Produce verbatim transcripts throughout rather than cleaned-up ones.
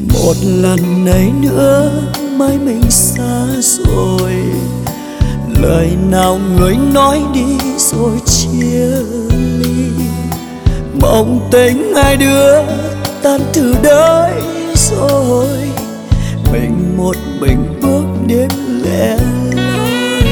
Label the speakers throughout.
Speaker 1: Một lần này nữa mai mình xa rồi, lời nào người nói đi rồi chia ly. Mộng tình hai đứa tan từ đấy rồi, mình một mình bước đêm lẻ loi.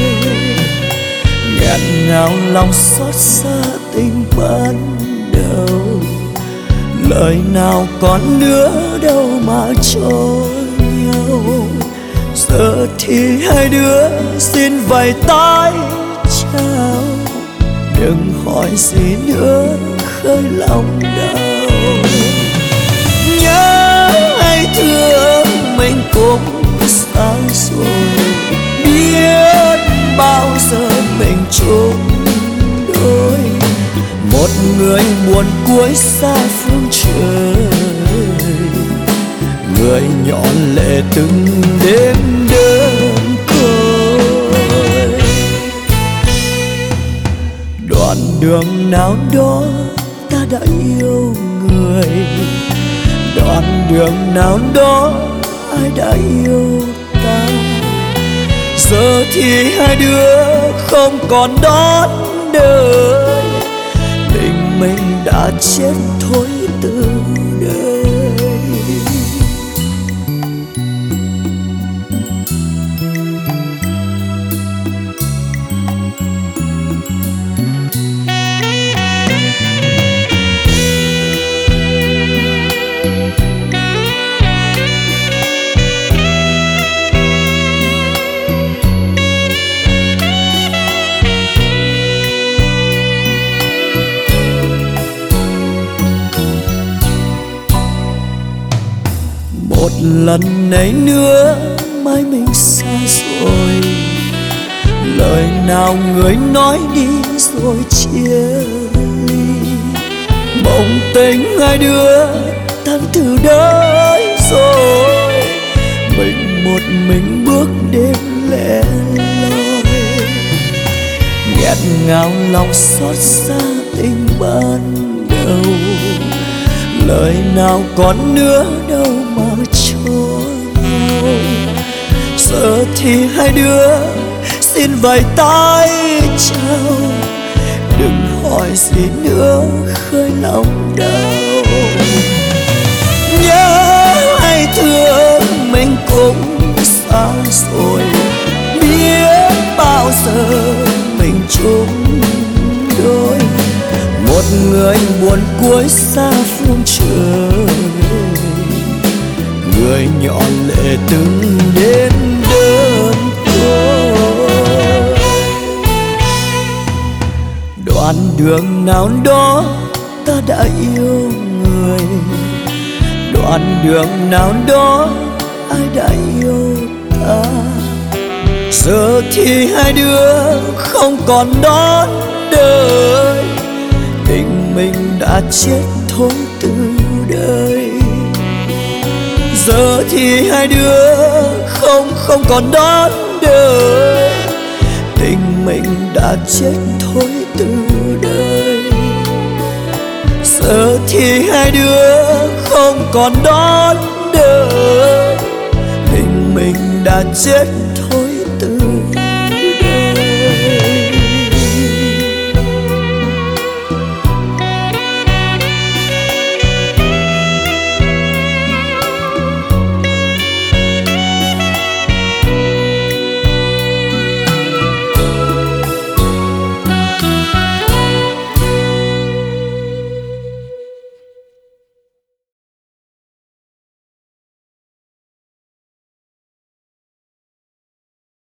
Speaker 1: Nghẹn ngào lòng xót xa tình ban đầu, lời nào còn nữa đâu mà cho nhau. Giờ thì hai đứa xin vẫy tay chào, đừng hỏi gì nữa khơi lòng đau. Nhớ hay thương mình cũng xa rồi, biết bao giờ mình chung đôi. Một người buồn cuối xa phương trời, người nhỏ lệ từng đêm đơn côi. Đoạn đường nào đó ta đã yêu người, đoạn đường nào đó ai đã yêu ta. Giờ thì hai đứa không còn đón đời, tình mình đã chết thôi từ đây. Một lần này nữa mai mình xa rồi, lời nào người nói đi rồi chia ly. Mộng tình hai đứa tan từ đấy rồi, mình một mình bước đêm lẻ loi. Nghẹn ngào lòng xót xa tình ban đầu, lời nào còn nữa đâu mà cho nhau. Giờ thì hai đứa xin vẫy tay chào, đừng hỏi gì nữa khơi lòng đau. Nhớ hay thương mình cũng xa rồi, biết bao giờ mình chung đôi. Một người buồn cuối xa phương trời, người nhỏ lệ từng đêm đơn côi. Đoạn đường nào đó ta đã yêu người, đoạn đường nào đó ai đã yêu ta. Giờ thì hai đứa không còn đón đời, tình mình đã chết thôi từ đây. Giờ thì hai đứa không không còn đón đời, tình mình đã chết thôi từ đây. Giờ thì hai đứa không còn đón đời, tình mình đã chết